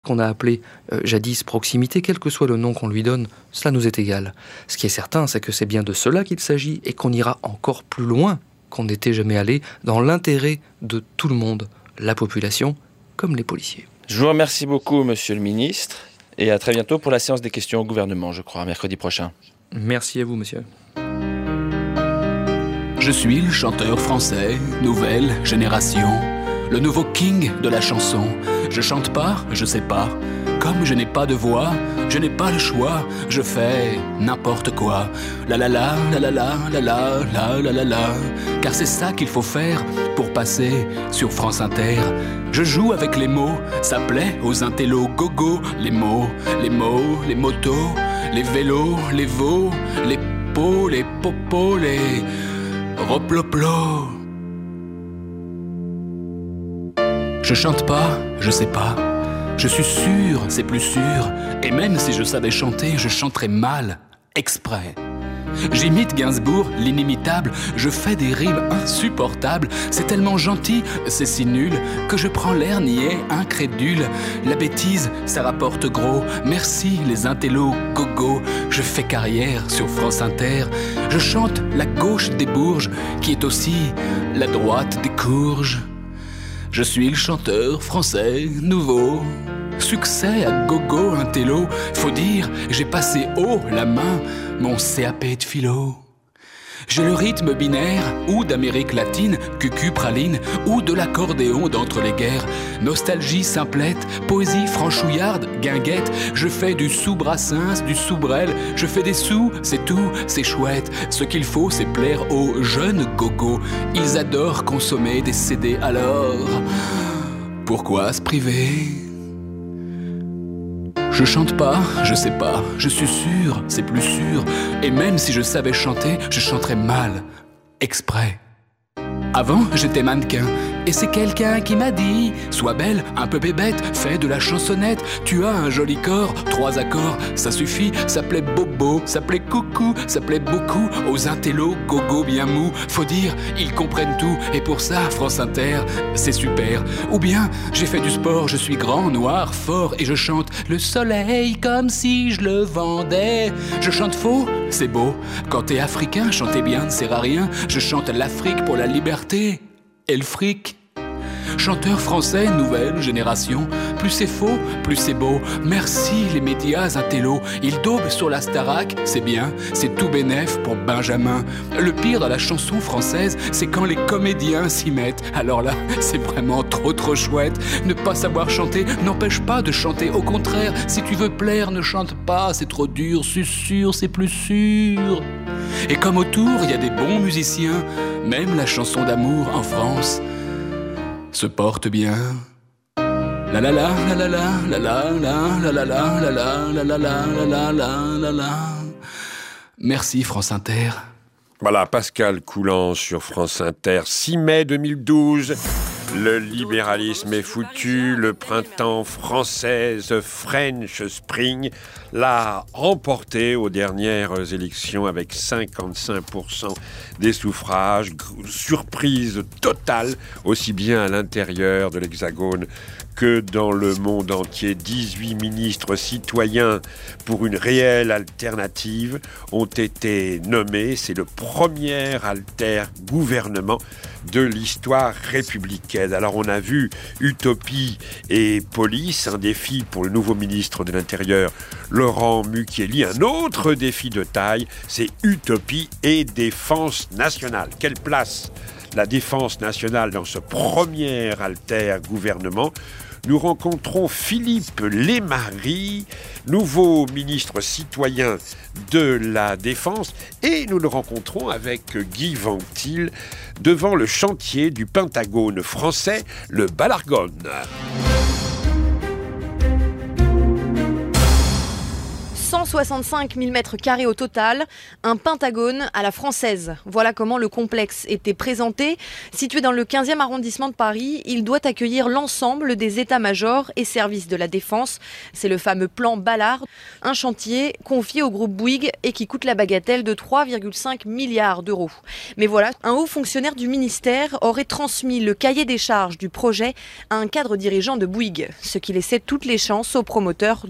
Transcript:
qu'on a appelé jadis proximité, quel que soit le nom qu'on lui donne, cela nous est égal. Ce qui est certain, c'est que c'est bien de cela qu'il s'agit et qu'on ira encore plus loin qu'on n'était jamais allé dans l'intérêt de tout le monde, la population comme les policiers. Je vous remercie beaucoup, monsieur le ministre, et à très bientôt pour la séance des questions au gouvernement, je crois, mercredi prochain. Merci à vous, monsieur. Je suis le chanteur français, nouvelle génération, le nouveau king de la chanson. Je chante pas, je sais pas. Comme je n'ai pas de voix, je n'ai pas le choix. Je fais n'importe quoi. La la la, la la la, la la la la la la. Car c'est ça qu'il faut faire pour passer sur France Inter. Je joue avec les mots, ça plaît aux intellos gogo. Les mots, les motos, les vélos, les veaux, les pots, les popos, les roploplo. Je chante pas, je sais pas. Je suis sûr, c'est plus sûr. Et même si je savais chanter, je chanterais mal, exprès. J'imite Gainsbourg, l'inimitable. Je fais des rimes insupportables. C'est tellement gentil, c'est si nul, que je prends l'air niais, incrédule. La bêtise, ça rapporte gros. Merci les intellos, gogo. Je fais carrière sur France Inter. Je chante la gauche des Bourges, qui est aussi la droite des courges. Je suis le chanteur français nouveau. Succès à gogo intello. Faut dire, j'ai passé haut la main mon CAP de philo. J'ai le rythme binaire, ou d'Amérique latine, cucu praline, ou de l'accordéon d'entre les guerres. Nostalgie simplette, poésie franchouillarde, guinguette. Je fais du sous-Brassens, du sous-Brel. Je fais des sous, c'est tout, c'est chouette. Ce qu'il faut, c'est plaire aux jeunes gogos. Ils adorent consommer des CD, alors pourquoi se priver ? Je chante pas, je sais pas, je suis sûr, c'est plus sûr. Et même si je savais chanter, je chanterais mal, exprès. Avant, j'étais mannequin, et c'est quelqu'un qui m'a dit: sois belle, un peu bébête, fais de la chansonnette. Tu as un joli corps, 3 accords, ça suffit. Ça plaît bobo, ça plaît coucou, ça plaît beaucoup aux intellos, gogo bien mou. Faut dire, ils comprennent tout, et pour ça, France Inter, c'est super. Ou bien, j'ai fait du sport, je suis grand, noir, fort, et je chante le soleil comme si je le vendais. Je chante faux, c'est beau. Quand t'es africain, chanter bien ne sert à rien. Je chante l'Afrique pour la liberté et le fric. Chanteur français, nouvelle génération. Plus c'est faux, plus c'est beau. Merci les médias intello. Ils daubent sur la Starac, c'est bien, c'est tout bénef pour Benjamin. Le pire dans la chanson française, c'est quand les comédiens s'y mettent. Alors là, c'est vraiment trop chouette. Ne pas savoir chanter n'empêche pas de chanter. Au contraire, si tu veux plaire, ne chante pas, c'est trop dur. Susurre, c'est plus sûr. Et comme autour, il y a des bons musiciens, même la chanson d'amour en France se porte bien. La la la la la la la la la la la la la la la la la la la. Merci France Inter. Voilà, Pascal Coulan sur France Inter, 6 mai 2012. Le libéralisme est foutu, le printemps français, The French Spring, l'a remporté aux dernières élections avec 55% des suffrages. Surprise totale, aussi bien à l'intérieur de l'Hexagone que dans le monde entier. 18 ministres citoyens pour une réelle alternative ont été nommés. C'est le premier alter-gouvernement de l'histoire républicaine. Alors on a vu utopie et police, un défi pour le nouveau ministre de l'Intérieur, Laurent Mukieli. Un autre défi de taille, c'est utopie et défense nationale. Quelle place la défense nationale dans ce premier alter-gouvernement? Nous rencontrons Philippe Lémarie, nouveau ministre citoyen de la Défense, et nous le rencontrons avec Guy Ventil devant le chantier du Pentagone français, le Balargone. 165 000 mètres carrés au total, un pentagone à la française. Voilà comment le complexe était présenté. Situé dans le 15e arrondissement de Paris, il doit accueillir l'ensemble des états-majors et services de la défense. C'est le fameux plan Ballard, un chantier confié au groupe Bouygues et qui coûte la bagatelle de 3,5 milliards d'euros. Mais voilà, un haut fonctionnaire du ministère aurait transmis le cahier des charges du projet à un cadre dirigeant de Bouygues, ce qui laissait toutes les chances aux promoteurs